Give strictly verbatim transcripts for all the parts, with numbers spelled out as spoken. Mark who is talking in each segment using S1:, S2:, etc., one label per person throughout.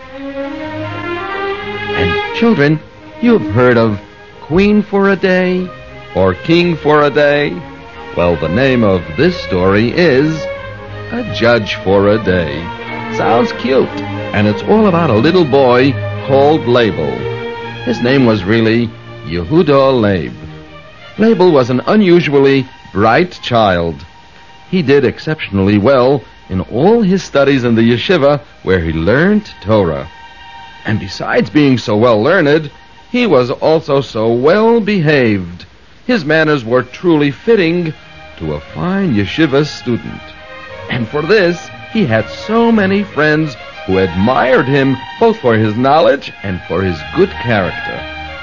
S1: And children, you've heard of Queen for a Day or King for a Day? Well, the name of this story is A Judge for a Day. Sounds cute, and it's all about a little boy called Label. His name was really Yehuda Leib. Label was an unusually bright child. He did exceptionally well in all his studies in the yeshiva where he learned Torah. And besides being so well learned, he was also so well behaved. His manners were truly fitting to a fine yeshiva student. And for this, he had so many friends who admired him both for his knowledge and for his good character.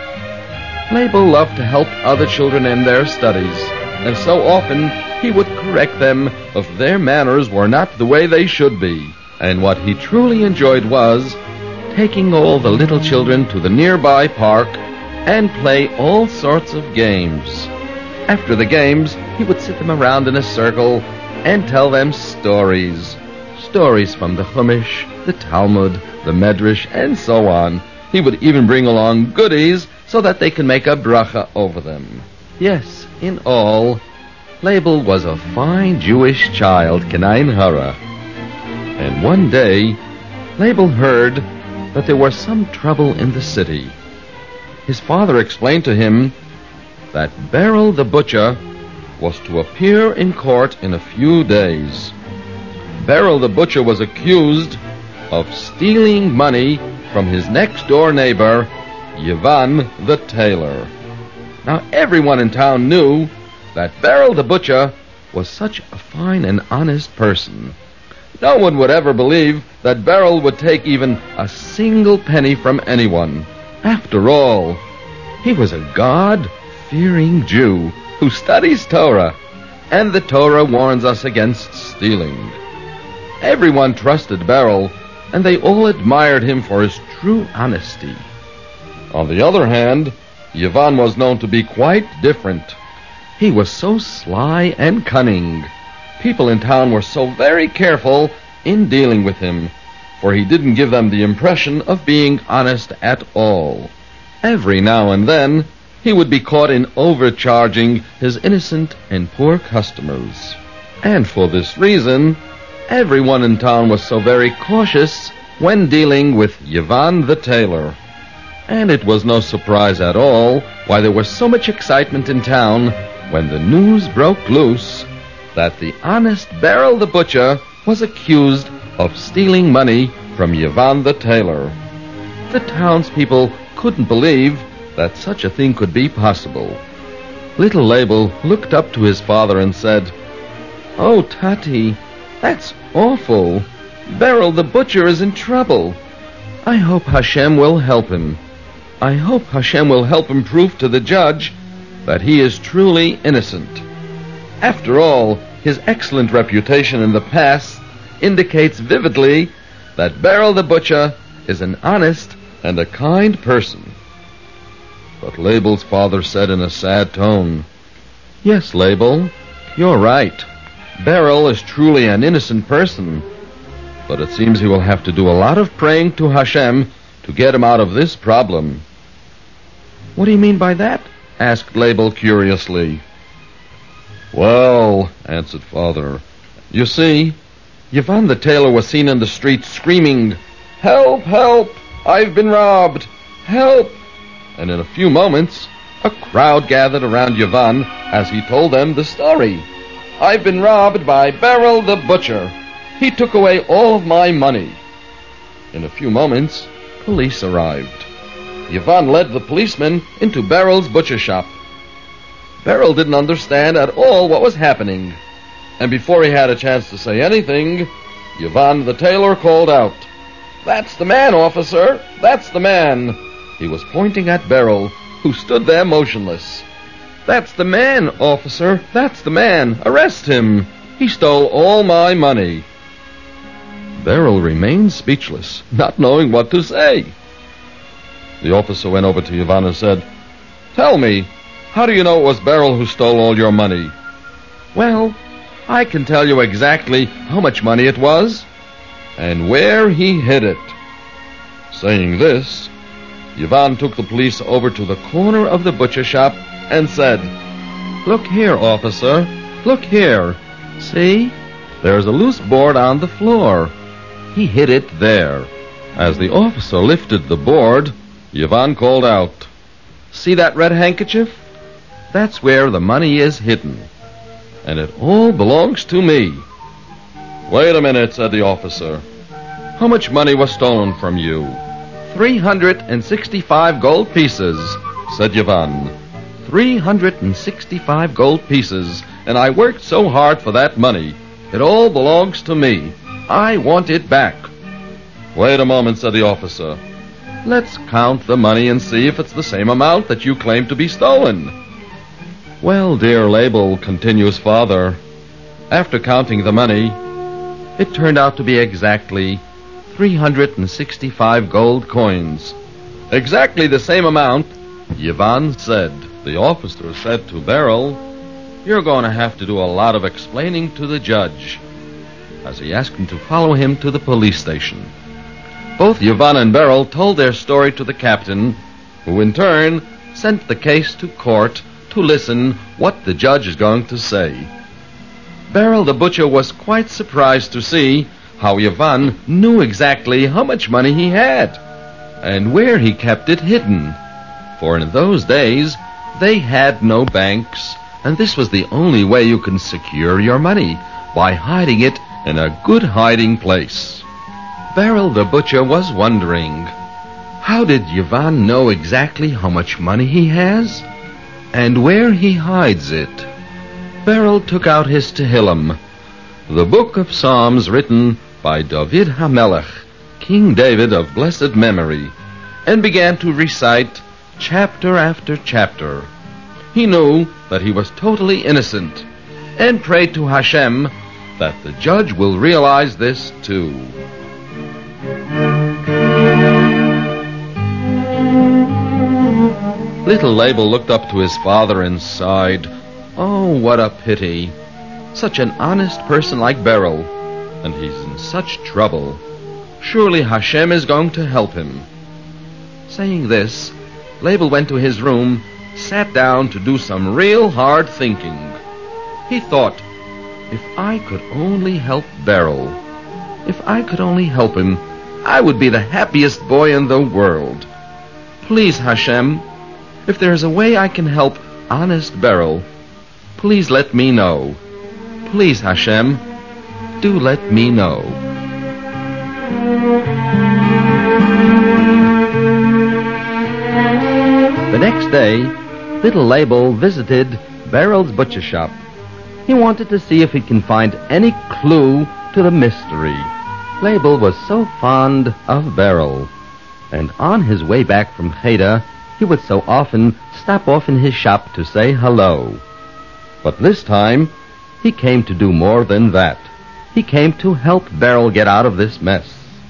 S1: Label loved to help other children in their studies, and so often he would correct them if their manners were not the way they should be. And what he truly enjoyed was taking all the little children to the nearby park and play all sorts of games. After the games, he would sit them around in a circle and tell them stories. Stories from the Chumash, the Talmud, the Medrash, and so on. He would even bring along goodies so that they could make a bracha over them. Yes, in all, Label was a fine Jewish child, Kenain Hara. And one day, Label heard that there was some trouble in the city. His father explained to him that Beryl the butcher was to appear in court in a few days. Beryl the butcher was accused of stealing money from his next-door neighbor, Yevan the tailor. Now, everyone in town knew that Beryl the butcher was such a fine and honest person. No one would ever believe that Beryl would take even a single penny from anyone. After all, he was a God-fearing Jew who studies Torah, and the Torah warns us against stealing. Everyone trusted Beryl, and they all admired him for his true honesty. On the other hand, Yevan was known to be quite different. He was so sly and cunning. People in town were so very careful in dealing with him, for he didn't give them the impression of being honest at all. Every now and then, he would be caught in overcharging his innocent and poor customers. And for this reason, everyone in town was so very cautious when dealing with Yevan the tailor. And it was no surprise at all why there was so much excitement in town when the news broke loose that the honest Beryl the butcher was accused of stealing money from Yevan the tailor. The townspeople couldn't believe that such a thing could be possible. Little Label looked up to his father and said, "Oh, Tati, that's awful. Beryl the butcher is in trouble. I hope Hashem will help him. I hope Hashem will help him prove to the judge that he is truly innocent. After all, his excellent reputation in the past indicates vividly that Beryl the butcher is an honest and a kind person." But Label's father said in a sad tone, "Yes, Label, you're right. Beryl is truly an innocent person, but it seems he will have to do a lot of praying to Hashem to get him out of this problem." "What do you mean by that?" asked Label curiously. "Well," answered Father, "you see, Yevan the tailor was seen in the street screaming, 'Help, help! I've been robbed! Help!' And in a few moments, a crowd gathered around Yevan as he told them the story. 'I've been robbed by Beryl the butcher. He took away all of my money.' In a few moments, police arrived. Yevan led the policemen into Beryl's butcher shop. Beryl didn't understand at all what was happening, and before he had a chance to say anything, Yevan the tailor called out, 'That's the man, officer! That's the man!' He was pointing at Beryl, who stood there motionless. 'That's the man, officer! That's the man! Arrest him! He stole all my money!' Beryl remained speechless, not knowing what to say. The officer went over to Yevan and said, 'Tell me, how do you know it was Beryl who stole all your money?' 'Well, I can tell you exactly how much money it was, and where he hid it.' Saying this, Ivan took the police over to the corner of the butcher shop and said, "Look here, officer. Look here. See? There's a loose board on the floor. He hid it there." As the officer lifted the board, Ivan called out, "See that red handkerchief? That's where the money is hidden. And it all belongs to me." "Wait a minute," said the officer. "How much money was stolen from you?" Three hundred and sixty-five gold pieces," said Ivan. Three hundred and sixty-five gold pieces, and I worked so hard for that money. It all belongs to me. I want it back." "Wait a moment," said the officer. "Let's count the money and see if it's the same amount that you claim to be stolen." "Well, dear Label," continues Father, "after counting the money, it turned out to be exactly three hundred and sixty-five gold coins." "Exactly the same amount," Ivan said. The officer said to Beryl, "You're going to have to do a lot of explaining to the judge," as he asked him to follow him to the police station. Both Ivan and Beryl told their story to the captain, who in turn sent the case to court to listen what the judge is going to say. Beryl the butcher was quite surprised to see how Ivan knew exactly how much money he had and where he kept it hidden. For in those days, they had no banks, and this was the only way you can secure your money, by hiding it in a good hiding place. Beryl the butcher was wondering, how did Ivan know exactly how much money he has and where he hides it? Beryl took out his Tehillim, the book of Psalms written by David HaMelech, King David of blessed memory, and began to recite chapter after chapter. He knew that he was totally innocent and prayed to Hashem that the judge will realize this too. Little Label looked up to his father and sighed, "Oh, what a pity. Such an honest person like Beryl, and he's in such trouble. Surely Hashem is going to help him." Saying this, Label went to his room, sat down to do some real hard thinking. He thought, if I could only help Beryl, if I could only help him, I would be the happiest boy in the world. Please, Hashem, if there is a way I can help honest Beryl, please let me know. Please, Hashem, do let me know. The next day, little Label visited Beryl's butcher shop. He wanted to see if he can find any clue to the mystery. Label was so fond of Beryl, and on his way back from Cheder, he would so often stop off in his shop to say hello. But this time, he came to do more than that. He came to help Beryl get out of this mess.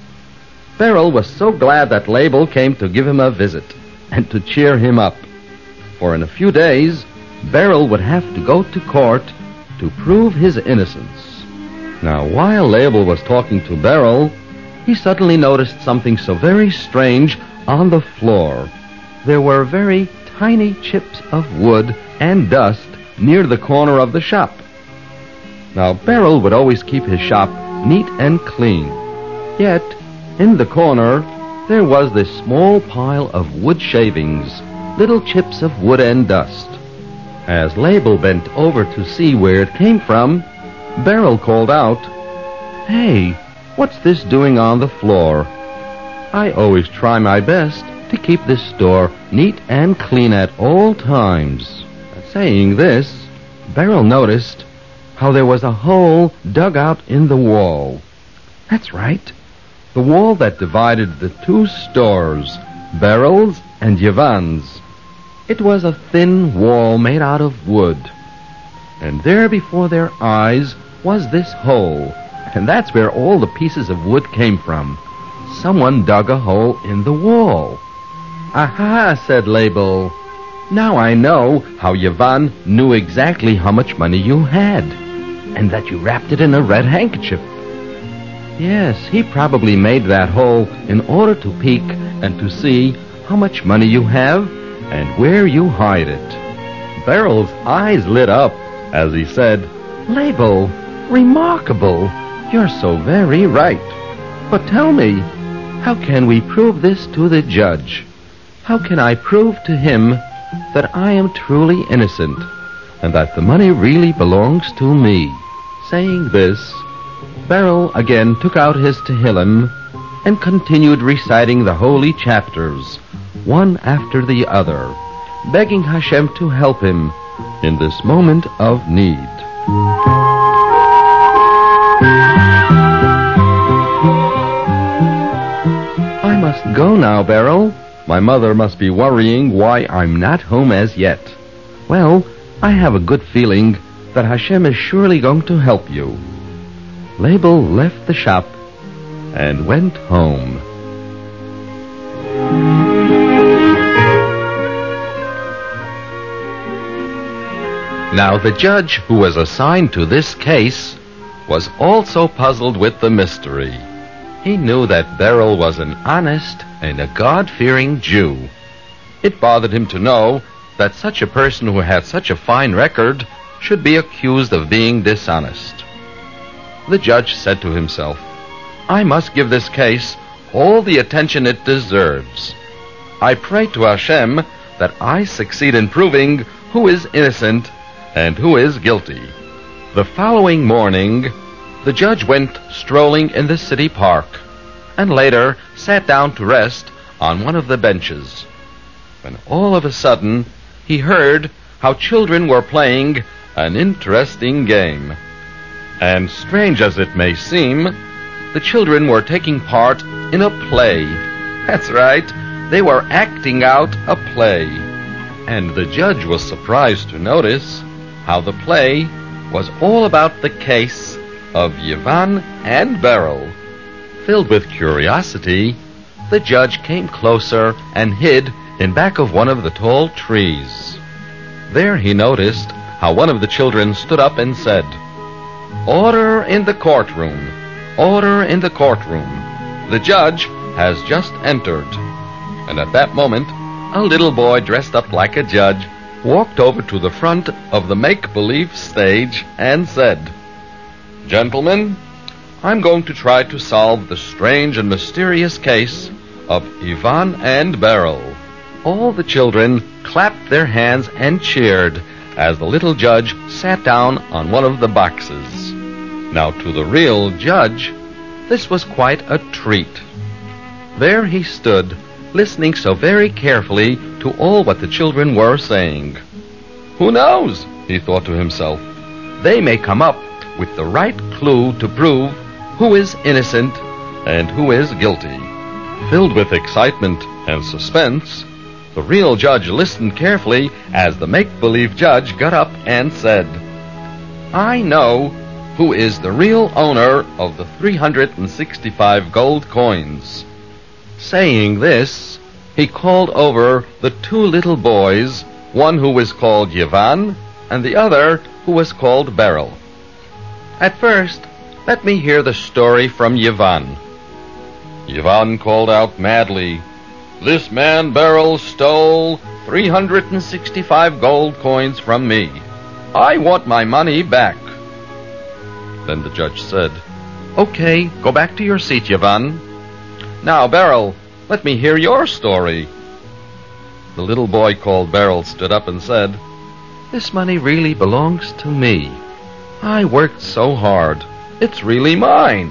S1: Beryl was so glad that Label came to give him a visit and to cheer him up. For in a few days, Beryl would have to go to court to prove his innocence. Now, while Label was talking to Beryl, he suddenly noticed something so very strange on the floor. There were very tiny chips of wood and dust near the corner of the shop. Now, Beryl would always keep his shop neat and clean. Yet, in the corner, there was this small pile of wood shavings, little chips of wood and dust. As Label bent over to see where it came from, Beryl called out, "Hey, what's this doing on the floor? I always try my best to keep this store neat and clean at all times." Saying this, Beryl noticed how there was a hole dug out in the wall. That's right, the wall that divided the two stores, Beryl's and Ivan's. It was a thin wall made out of wood. And there before their eyes was this hole, and that's where all the pieces of wood came from. Someone dug a hole in the wall. "Aha," said Label. "Now I know how Ivan knew exactly how much money you had, and that you wrapped it in a red handkerchief. Yes, he probably made that hole in order to peek and to see how much money you have and where you hide it. Beryl's eyes lit up as he said, "Label, remarkable. You're so very right. But tell me, how can we prove this to the judge? How can I prove to him that I am truly innocent and that the money really belongs to me?" Saying this, Beryl again took out his Tehillim and continued reciting the holy chapters, one after the other, begging Hashem to help him in this moment of need. "I must go now, Beryl. My mother must be worrying why I'm not home as yet. Well, I have a good feeling that Hashem is surely going to help you." Label left the shop and went home. Now the judge who was assigned to this case was also puzzled with the mystery. He knew that Beryl was an honest and a God-fearing Jew. It bothered him to know that such a person who had such a fine record should be accused of being dishonest. The judge said to himself, "I must give this case all the attention it deserves. I pray to Hashem that I succeed in proving who is innocent and who is guilty." The following morning, the judge went strolling in the city park and later sat down to rest on one of the benches, when all of a sudden he heard how children were playing an interesting game. And strange as it may seem, the children were taking part in a play. That's right, they were acting out a play. And the judge was surprised to notice how the play was all about the case of Yvonne and Beryl. Filled with curiosity, the judge came closer and hid in back of one of the tall trees. There he noticed how one of the children stood up and said, "Order in the courtroom! Order in the courtroom! The judge has just entered." And at that moment, a little boy dressed up like a judge walked over to the front of the make-believe stage and said, "Gentlemen, I'm going to try to solve the strange and mysterious case of Yvonne and Beryl." All the children clapped their hands and cheered as the little judge sat down on one of the boxes. Now, to the real judge, this was quite a treat. There he stood, listening so very carefully to all what the children were saying. "Who knows," he thought to himself, "they may come up with the right clue to prove who is innocent and who is guilty." Filled with excitement and suspense, the real judge listened carefully as the make-believe judge got up and said, "I know who is the real owner of the three hundred sixty-five gold coins." Saying this, he called over the two little boys, one who was called Yvonne and the other who was called Beryl. At first, let me hear the story from Yvonne. Yvonne called out madly, "This man Beryl stole three hundred sixty-five gold coins from me. I want my money back." Then the judge said, "Okay, go back to your seat, Yvonne. Now, Beryl, let me hear your story." The little boy called Beryl stood up and said, "This money really belongs to me. I worked so hard. It's really mine."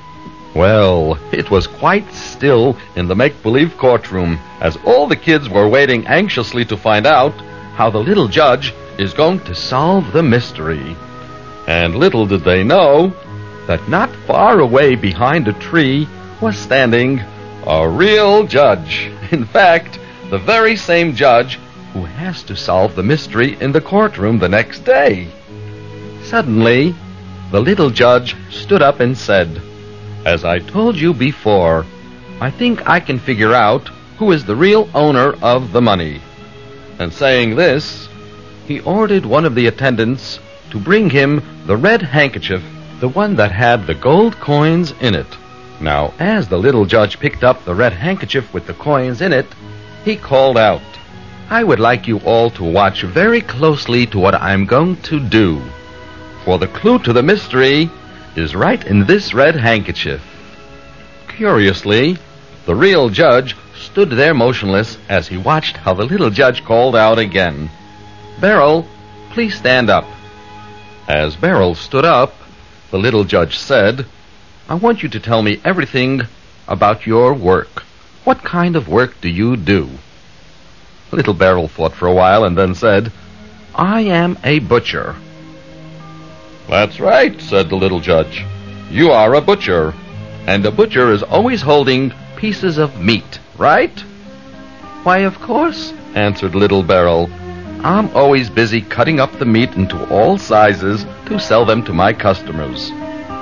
S1: Well, it was quite still in the make-believe courtroom as all the kids were waiting anxiously to find out how the little judge is going to solve the mystery. And little did they know that not far away behind a tree was standing a real judge. In fact, the very same judge who has to solve the mystery in the courtroom the next day. Suddenly, the little judge stood up and said, "As I told you before, I think I can figure out who is the real owner of the money." And saying this, he ordered one of the attendants to bring him the red handkerchief, the one that had the gold coins in it. Now, as the little judge picked up the red handkerchief with the coins in it, he called out, "I would like you all to watch very closely to what I'm going to do, for the clue to the mystery is right in this red handkerchief." Curiously, the real judge stood there motionless as he watched how the little judge called out again, "Beryl, please stand up." As Beryl stood up, the little judge said, "I want you to tell me everything about your work. What kind of work do you do?" Little Beryl thought for a while and then said, "I am a butcher." "That's right," said the little judge. "You are a butcher, and a butcher is always holding pieces of meat, right?" "Why, of course," answered little Beryl. "I'm always busy cutting up the meat into all sizes to sell them to my customers."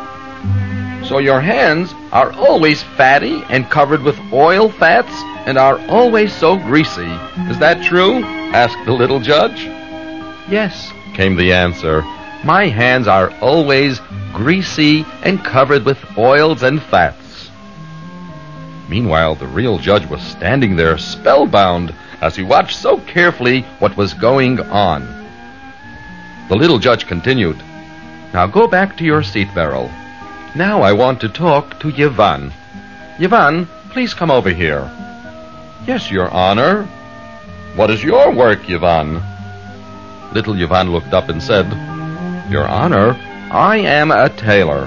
S1: "So your hands are always fatty and covered with oil fats and are always so greasy. Is that true?" asked the little judge. "Yes," came the answer. "My hands are always greasy and covered with oils and fats." Meanwhile, the real judge was standing there spellbound as he watched so carefully what was going on. The little judge continued, "Now go back to your seat, Beryl. Now I want to talk to Yvonne. Yvonne, please come over here." "Yes, Your Honor." "What is your work, Yvonne?" Little Yvonne looked up and said, "Your Honor, I am a tailor."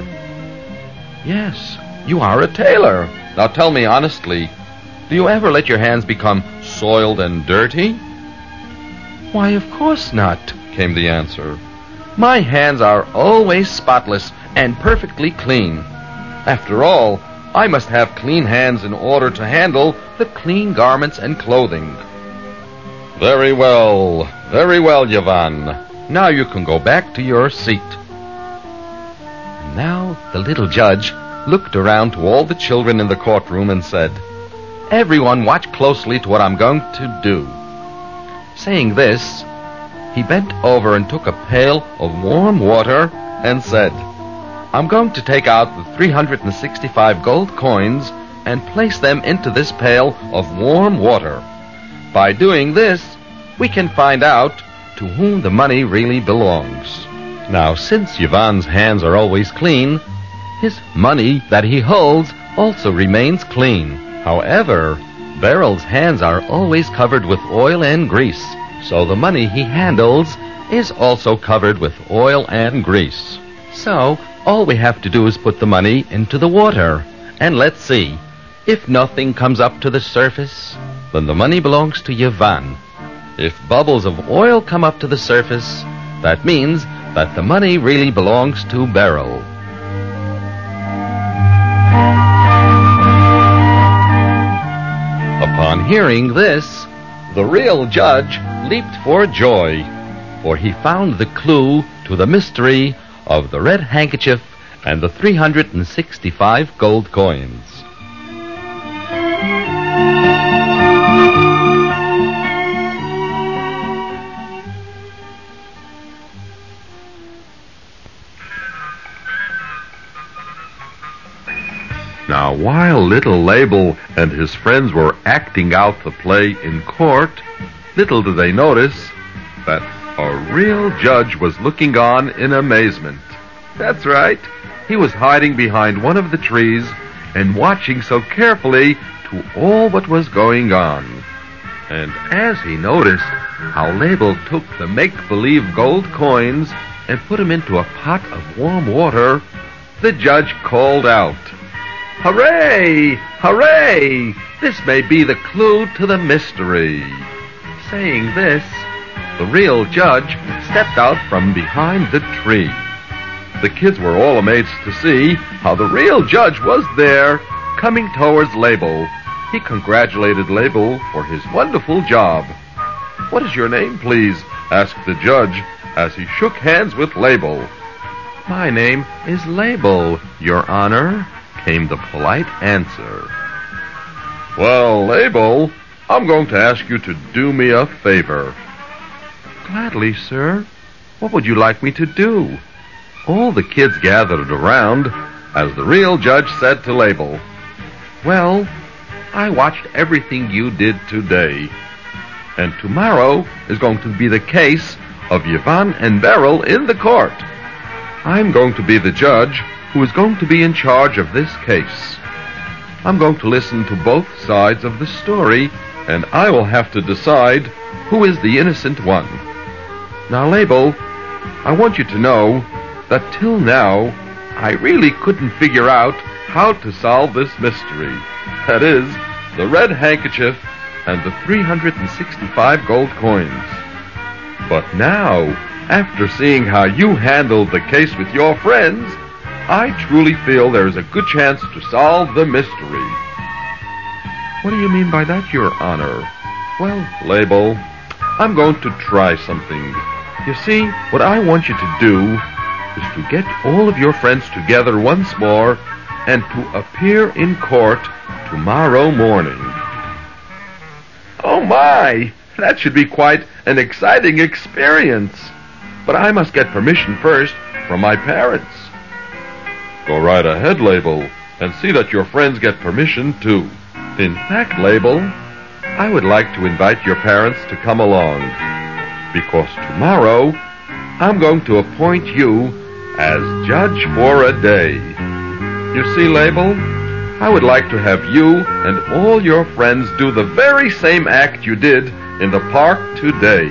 S1: "Yes, you are a tailor. Now tell me honestly, do you ever let your hands become soiled and dirty?" "Why, of course not," came the answer. "My hands are always spotless and perfectly clean. After all, I must have clean hands in order to handle the clean garments and clothing." "Very well, very well, Yvonne. Now you can go back to your seat." Now the little judge looked around to all the children in the courtroom and said, "Everyone watch closely to what I'm going to do." Saying this, he bent over and took a pail of warm water and said, "I'm going to take out the three hundred sixty-five gold coins and place them into this pail of warm water. By doing this, we can find out to whom the money really belongs." Now, since Yvonne's hands are always clean, his money that he holds also remains clean. However, Beryl's hands are always covered with oil and grease, so the money he handles is also covered with oil and grease. So, all we have to do is put the money into the water, and let's see. If nothing comes up to the surface, then the money belongs to Yvonne. If bubbles of oil come up to the surface, that means that the money really belongs to Beryl. Upon hearing this, the real judge leaped for joy, for he found the clue to the mystery of the red handkerchief and the three hundred sixty-five gold coins. Now, while little Label and his friends were acting out the play in court, little did they notice that a real judge was looking on in amazement. That's right, he was hiding behind one of the trees and watching so carefully to all what was going on. And as he noticed how Label took the make-believe gold coins and put them into a pot of warm water, the judge called out, "Hooray! Hooray! This may be the clue to the mystery." Saying this, the real judge stepped out from behind the tree. The kids were all amazed to see how the real judge was there, coming towards Label. He congratulated Label for his wonderful job. "What is your name, please?" asked the judge as he shook hands with Label. "My name is Label, Your Honor," came the polite answer. "Well, Label, I'm going to ask you to do me a favor." "Gladly, sir. What would you like me to do?" All the kids gathered around as the real judge said to Label, "Well, I watched everything you did today, and tomorrow is going to be the case of Yvonne and Beryl in the court. I'm going to be the judge who is going to be in charge of this case. I'm going to listen to both sides of the story, and I will have to decide who is the innocent one. Now, Label, I want you to know that till now, I really couldn't figure out how to solve this mystery. That is, the red handkerchief and the three hundred sixty-five gold coins. But now, after seeing how you handled the case with your friends, I truly feel there is a good chance to solve the mystery." "What do you mean by that, Your Honor?" "Well, Label, I'm going to try something. You see, what I want you to do is to get all of your friends together once more and to appear in court tomorrow morning." "Oh my! That should be quite an exciting experience. But I must get permission first from my parents." "Go right ahead, Label, and see that your friends get permission too. In fact, Label, I would like to invite your parents to come along, because tomorrow I'm going to appoint you as judge for a day. You see, Label, I would like to have you and all your friends do the very same act you did in the park today.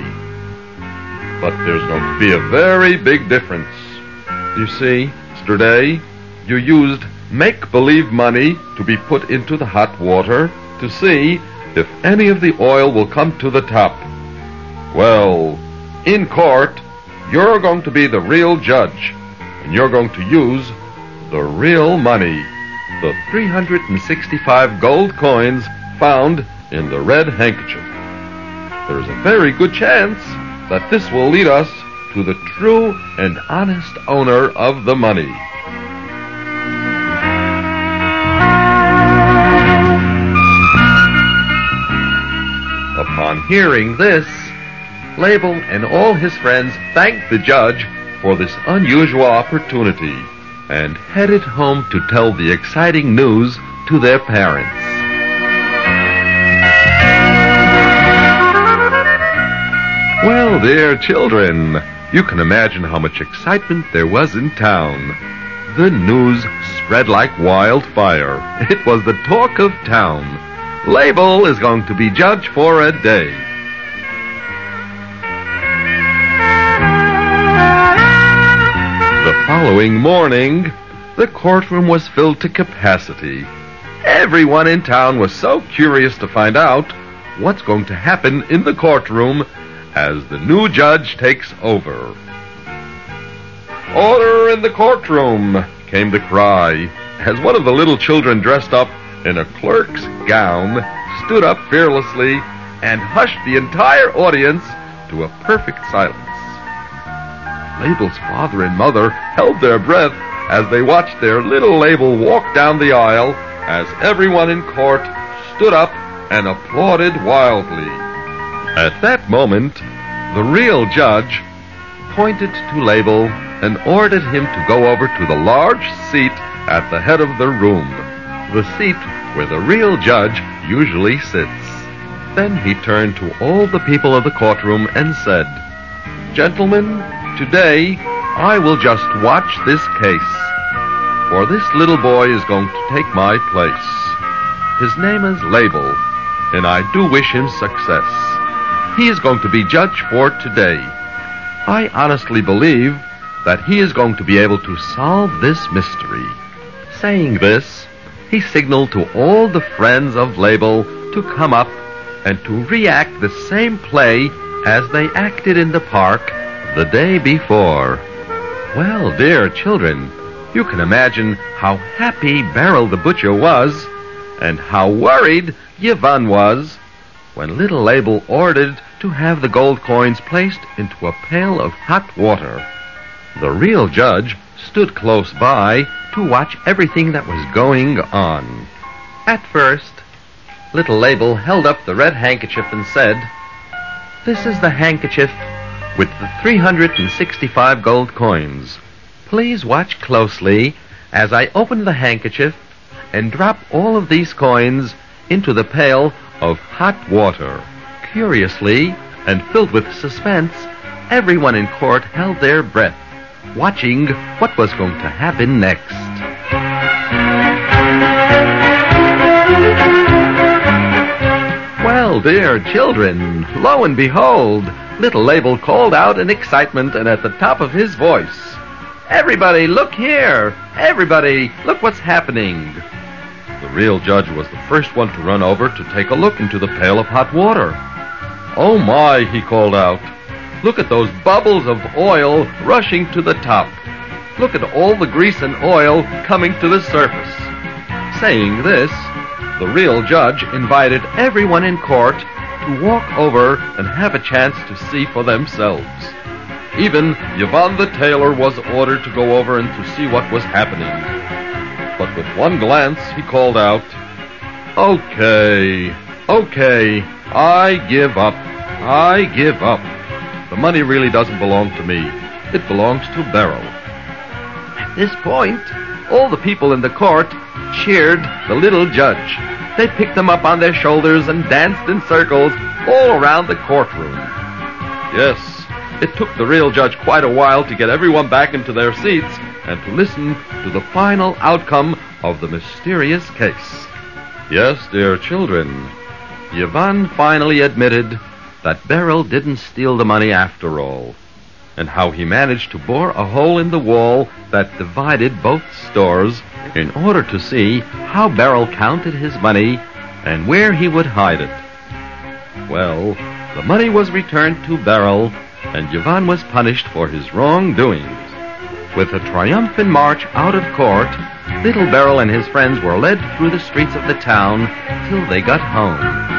S1: But there's going to be a very big difference. You see, yesterday you used make-believe money to be put into the hot water to see if any of the oil will come to the top. Well, in court, you're going to be the real judge, and you're going to use the real money, the three hundred sixty-five gold coins found in the red handkerchief. There's a very good chance that this will lead us to the true and honest owner of the money." Upon hearing this, Label and all his friends thanked the judge for this unusual opportunity and headed home to tell the exciting news to their parents. Well, dear children, you can imagine how much excitement there was in town. The news spread like wildfire. It was the talk of town. Label is going to be judge for a day. The following morning, the courtroom was filled to capacity. Everyone in town was so curious to find out what's going to happen in the courtroom as the new judge takes over. "Order in the courtroom," came the cry, as one of the little children dressed up in a clerk's gown stood up fearlessly and hushed the entire audience to a perfect silence. Label's father and mother held their breath as they watched their little Label walk down the aisle as everyone in court stood up and applauded wildly. At that moment, the real judge pointed to Label and ordered him to go over to the large seat at the head of the room, the seat where the real judge usually sits. Then he turned to all the people of the courtroom and said, "Gentlemen, today I will just watch this case, for this little boy is going to take my place. His name is Label, and I do wish him success. He is going to be judge for today. I honestly believe that he is going to be able to solve this mystery." Saying this, he signaled to all the friends of Label to come up and to reenact the same play as they acted in the park the day before. Well, dear children, you can imagine how happy Beryl the butcher was and how worried Yvonne was when little Label ordered to have the gold coins placed into a pail of hot water. The real judge stood close by to watch everything that was going on. At first, little Label held up the red handkerchief and said, "This is the handkerchief with the three hundred sixty-five gold coins. Please watch closely as I open the handkerchief and drop all of these coins into the pail of hot water. Curiously, and filled with suspense, everyone in court held their breath, watching what was going to happen next. Well, dear children, lo and behold, little Label called out in excitement and at the top of his voice, "Everybody, look here! Everybody, look what's happening!" The real judge was the first one to run over to take a look into the pail of hot water. "Oh my," he called out. "Look at those bubbles of oil rushing to the top. Look at all the grease and oil coming to the surface." Saying this, the real judge invited everyone in court to walk over and have a chance to see for themselves. Even Yvonne the tailor was ordered to go over and to see what was happening. But with one glance, he called out, "Okay, okay, I give up. I give up. The money really doesn't belong to me. It belongs to Beryl." At this point, all the people in the court cheered the little judge. They picked him up on their shoulders and danced in circles all around the courtroom. Yes, it took the real judge quite a while to get everyone back into their seats and to listen to the final outcome of the mysterious case. Yes, dear children, Yvonne finally admitted that Beryl didn't steal the money after all, and how he managed to bore a hole in the wall that divided both stores in order to see how Beryl counted his money and where he would hide it. Well, the money was returned to Beryl, and Yvonne was punished for his wrongdoings. With a triumphant march out of court, little Beryl and his friends were led through the streets of the town till they got home.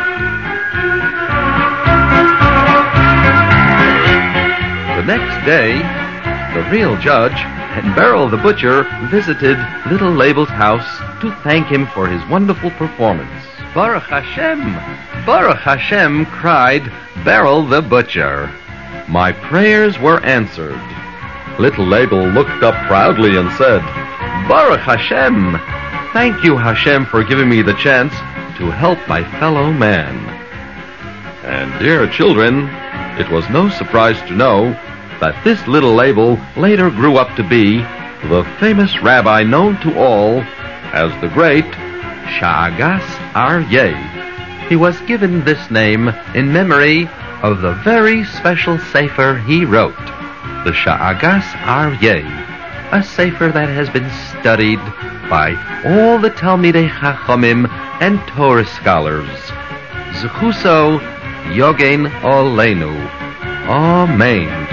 S1: The next day, the real judge and Beryl the butcher visited little Label's house to thank him for his wonderful performance. "Baruch Hashem! Baruch Hashem!" cried Beryl the butcher. "My prayers were answered." Little Label looked up proudly and said, "Baruch Hashem! Thank you, Hashem, for giving me the chance to help my fellow man." And dear children, it was no surprise to know that this little Label later grew up to be the famous rabbi known to all as the great Sha'agas Aryeh. He was given this name in memory of the very special sefer he wrote, the Sha'agas Aryeh, a sefer that has been studied by all the Talmidei Chachamim and Torah scholars. Zechuso Yogen Olenu. Amen.